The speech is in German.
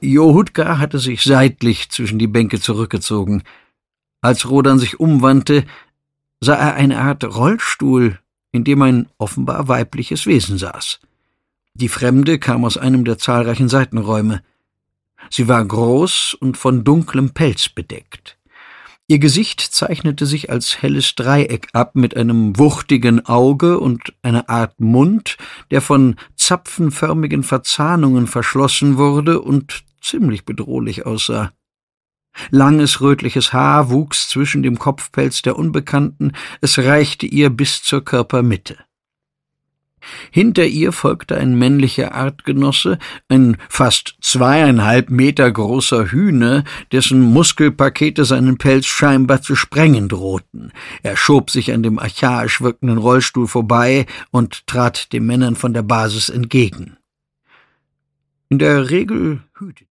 Johutka hatte sich seitlich zwischen die Bänke zurückgezogen. Als Rodan sich umwandte, sah er eine Art Rollstuhl, in dem ein offenbar weibliches Wesen saß. Die Fremde kam aus einem der zahlreichen Seitenräume. Sie war groß und von dunklem Pelz bedeckt. Ihr Gesicht zeichnete sich als helles Dreieck ab mit einem wuchtigen Auge und einer Art Mund, der von zapfenförmigen Verzahnungen verschlossen wurde und ziemlich bedrohlich aussah. Langes rötliches Haar wuchs zwischen dem Kopfpelz der Unbekannten, es reichte ihr bis zur Körpermitte. Hinter ihr folgte ein männlicher Artgenosse, ein fast 2,5 Meter großer Hühner, dessen Muskelpakete seinen Pelz scheinbar zu sprengen drohten. Er schob sich an dem archaisch wirkenden Rollstuhl vorbei und trat den Männern von der Basis entgegen. In der Regel hütete